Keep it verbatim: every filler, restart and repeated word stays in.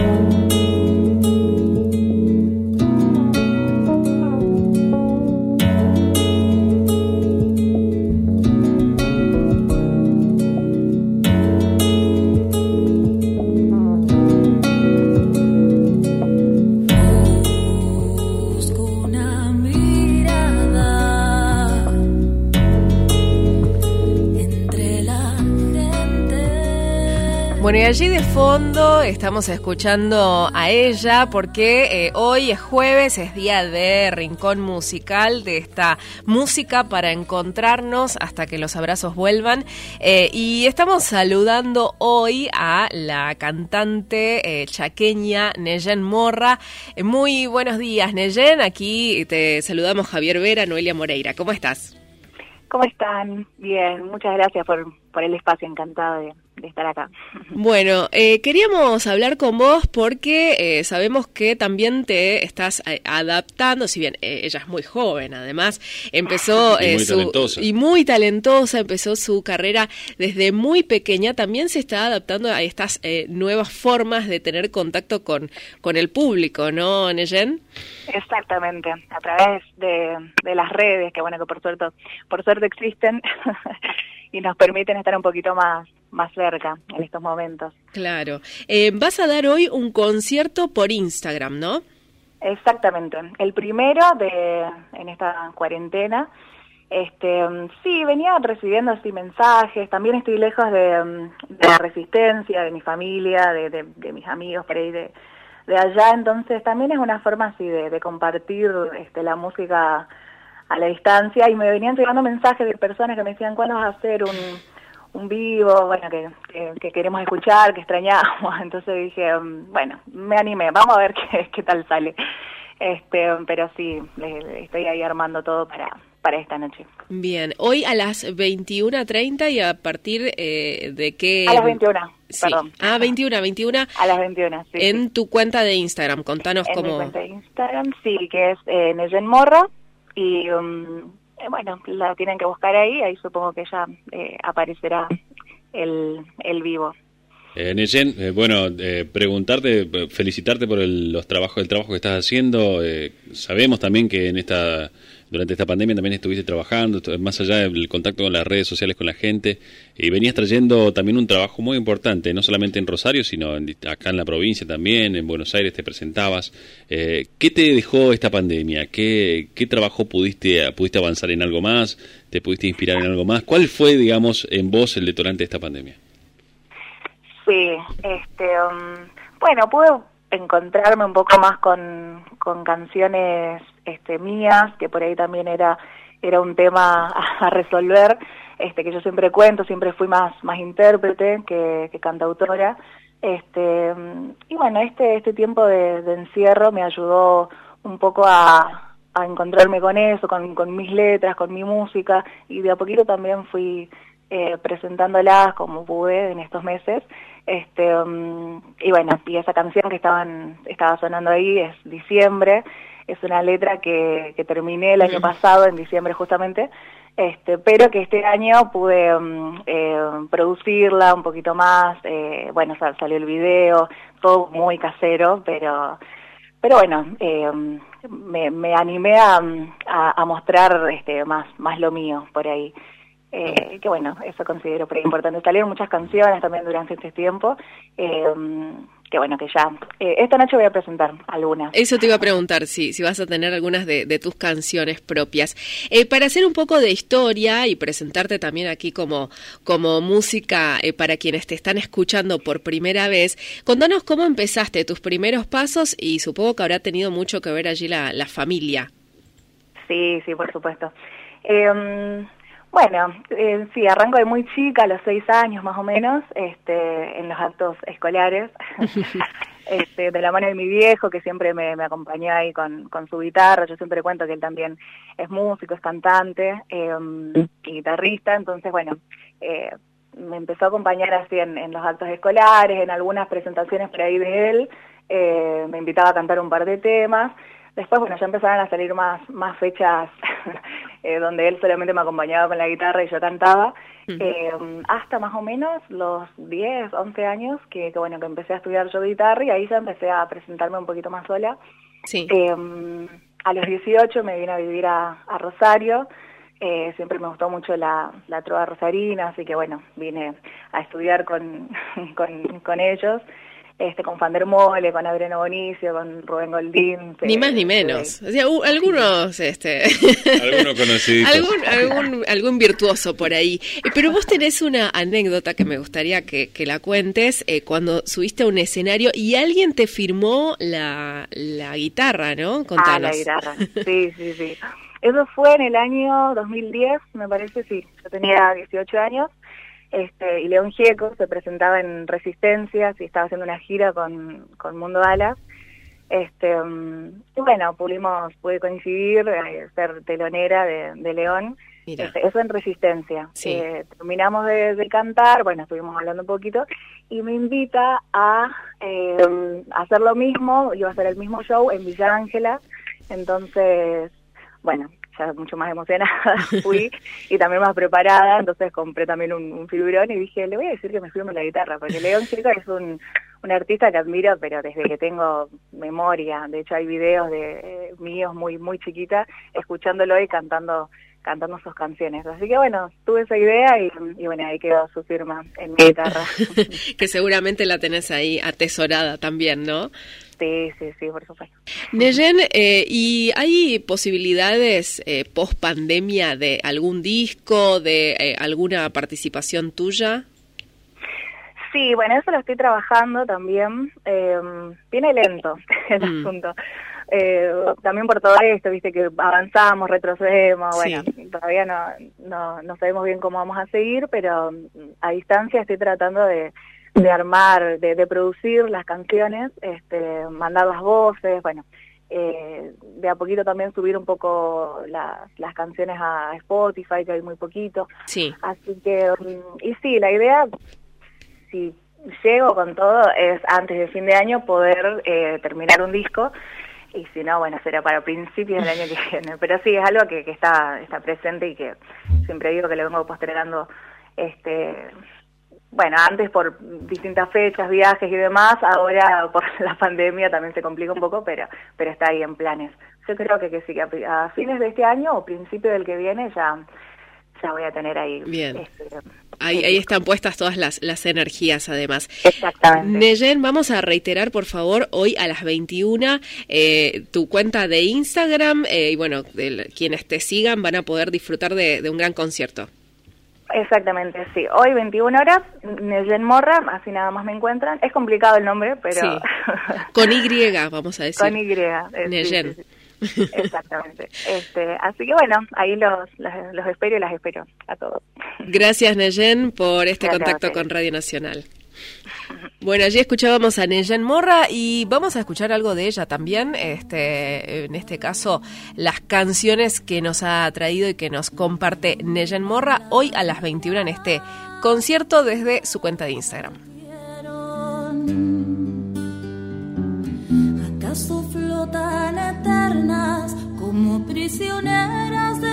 Bueno, y allí de fondo estamos escuchando a ella porque eh, hoy es jueves, es día de Rincón Musical, de esta música para encontrarnos hasta que los abrazos vuelvan. Eh, y estamos saludando hoy a la cantante eh, chaqueña Neyen Morra. Eh, muy buenos días, Neyen. Aquí te saludamos Javier Vera, Noelia Moreira. ¿Cómo estás? ¿Cómo están? Bien, muchas gracias por, por el espacio, encantada de, de estar acá. Bueno, eh, queríamos hablar con vos porque eh, sabemos que también te estás eh, adaptando, si bien eh, ella es muy joven, además empezó y, eh, muy su, talentosa. y muy talentosa, empezó su carrera desde muy pequeña, también se está adaptando a estas eh, nuevas formas de tener contacto con, con el público, ¿no, Neyen? Exactamente, a través de, de las redes, que bueno, que por suerte, por suerte existen y nos permiten estar un poquito más, más cerca en estos momentos. Claro. Eh, vas a dar hoy un concierto por Instagram, ¿no? Exactamente, el primero de en esta cuarentena. Este, sí, venía recibiendo así mensajes, también estoy lejos de, de la resistencia, de mi familia, de, de, de mis amigos por ahí de, de allá, entonces también es una forma así de, de compartir este, la música a la distancia, y me venían llegando mensajes de personas que me decían, ¿cuándo vas a hacer un, un vivo? Bueno, que, que, que queremos escuchar, que extrañamos, entonces dije, bueno, me animé, vamos a ver qué, qué tal sale. Este, pero sí, le, le estoy ahí armando todo para, para esta noche. Bien, hoy a las veintiuna treinta y a partir eh, de qué... A las veintiuna, sí. perdón. Ah, veintiuna, veintiuna. A las veintiuna, sí. En sí. tu cuenta de Instagram, contanos en cómo... En mi cuenta de Instagram, sí, que es eh, Neyen Morra, y um, eh, bueno, la tienen que buscar ahí, ahí supongo que ya eh, aparecerá el, el vivo. Eh, Neyen, eh, bueno, eh, preguntarte, felicitarte por el, los trabajos, el trabajo que estás haciendo. Eh, sabemos también que en esta, durante esta pandemia también estuviste trabajando, más allá del contacto con las redes sociales con la gente, y venías trayendo también un trabajo muy importante, no solamente en Rosario, sino en, acá en la provincia también, en Buenos Aires te presentabas. Eh, ¿Qué te dejó esta pandemia? ¿Qué, qué trabajo pudiste, pudiste avanzar en algo más? ¿Te pudiste inspirar en algo más? ¿Cuál fue, digamos, en vos el detonante de esta pandemia? Sí, este, um, bueno, pude encontrarme un poco más con, con canciones este, mías, que por ahí también era era un tema a, a resolver, este, que yo siempre cuento, siempre fui más más intérprete que, que cantautora, este, y bueno, este este tiempo de, de encierro me ayudó un poco a, a encontrarme con eso, con, con mis letras, con mi música, y de a poquito también fui eh, presentándolas como pude en estos meses. Este, um, y bueno, y esa canción que estaban estaba sonando ahí es Diciembre, es una letra que, que terminé el año pasado, en diciembre justamente, este, pero que este año pude um, eh, producirla un poquito más, eh, bueno, sal, salió el video, todo muy casero, pero pero bueno, eh, me, me animé a, a, a mostrar este, más, más lo mío por ahí. Eh, que bueno, eso considero pre importante. Salieron muchas canciones también durante este tiempo, eh, que bueno, que ya, eh, esta noche voy a presentar algunas. Eso te iba a preguntar, si, si vas a tener algunas de, de tus canciones propias. Eh, para hacer un poco de historia y presentarte también aquí como, como música eh, para quienes te están escuchando por primera vez, contanos cómo empezaste, tus primeros pasos, y supongo que habrá tenido mucho que ver allí la, la familia. Sí, sí, por supuesto. Eh, Bueno, eh, sí, arranco de muy chica, a los seis años más o menos, este, en los actos escolares, este, de la mano de mi viejo, que siempre me, me acompañó ahí con, con su guitarra. Yo siempre cuento que él también es músico, es cantante eh, y guitarrista, entonces bueno, eh, me empezó a acompañar así en, en los actos escolares, en algunas presentaciones por ahí de él, eh, me invitaba a cantar un par de temas. Después, bueno, ya empezaron a salir más, más fechas eh, donde él solamente me acompañaba con la guitarra y yo cantaba, uh-huh. eh, hasta más o menos los diez, once años que, que, bueno, que empecé a estudiar yo guitarra y ahí ya empecé a presentarme un poquito más sola. Sí. Eh, a los dieciocho me vine a vivir a, a Rosario. Eh, siempre me gustó mucho la, la trova rosarina, así que bueno, vine a estudiar con, con, con ellos, este, con Fander Mole, con Adriano Bonicio, con Rubén Goldín. Ni más ni menos. O sea, uh, algunos, este, algunos conocidos. algún, algún, algún virtuoso por ahí. Pero vos tenés una anécdota que me gustaría que, que la cuentes, eh, cuando subiste a un escenario y alguien te firmó la, la guitarra, ¿no? Contanos. Ah, la guitarra, sí, sí, sí. Eso fue en el año dos mil diez, me parece, sí. Yo tenía dieciocho años, este, y León Gieco se presentaba en Resistencias y estaba haciendo una gira con, con Mundo Alas. Este, y bueno, pudimos, pude coincidir, eh, ser telonera de, de León. Este, eso en Resistencia. Sí. Eh, terminamos de, de cantar, bueno, estuvimos hablando un poquito, y me invita a eh, hacer lo mismo, iba a hacer el mismo show en Villa Ángela, entonces... Bueno, ya mucho más emocionada fui y también más preparada, entonces compré también un, un figurón y dije, le voy a decir que me firme la guitarra, porque León Gieco es un, un artista que admiro, pero desde que tengo memoria. De hecho hay videos de eh, míos muy muy chiquita, escuchándolo y cantando cantando sus canciones. Así que bueno, tuve esa idea y, y bueno, ahí quedó su firma en mi guitarra. Que seguramente la tenés ahí atesorada también, ¿no? Sí, sí, sí, por supuesto. Neyen, eh, ¿y hay posibilidades eh, post pandemia de algún disco, de eh, alguna participación tuya? Sí, bueno, eso lo estoy trabajando también. Eh, viene lento el mm. asunto. Eh, también por todo esto, viste que avanzamos, retrocedemos, bueno, sí. Todavía no, no, no sabemos bien cómo vamos a seguir, pero a distancia estoy tratando de... de armar, de, de producir las canciones, este, mandar las voces, bueno, eh, de a poquito también subir un poco la, las canciones a Spotify, que hay muy poquito. Sí. Así que, y sí, la idea, si llego con todo, es antes del fin de año poder eh, terminar un disco, y si no, bueno, será para principios del año que viene. Pero sí, es algo que, que está, está presente y que siempre digo que lo vengo postergando, este... Bueno, antes por distintas fechas, viajes y demás, ahora por la pandemia también se complica un poco, pero pero está ahí en planes. Yo creo que, que sí, que a, a fines de este año o principio del que viene ya, ya voy a tener ahí. Bien. Este, ahí, ahí están puestas todas las, las energías, además. Exactamente. Neyen, vamos a reiterar, por favor, hoy a las veintiuna, eh, tu cuenta de Instagram, eh, y bueno, de, quienes te sigan van a poder disfrutar de, de un gran concierto. Exactamente, sí. Hoy veintiuna horas, Neyen Morra, así nada más me encuentran. Es complicado el nombre, pero... Sí. Con Y, vamos a decir. Con Y. Eh, Neyen. Sí, sí, sí. Exactamente. Este, así que bueno, ahí los, los, los espero y las espero a todos. Gracias, Neyen, por este Gracias, contacto con Radio Nacional. Bueno, allí escuchábamos a Neyen Morra y vamos a escuchar algo de ella también, este, en este caso las canciones que nos ha traído y que nos comparte Neyen Morra hoy a las veintiuna en este concierto desde su cuenta de Instagram. ¿Acaso flotan eternas como prisioneras de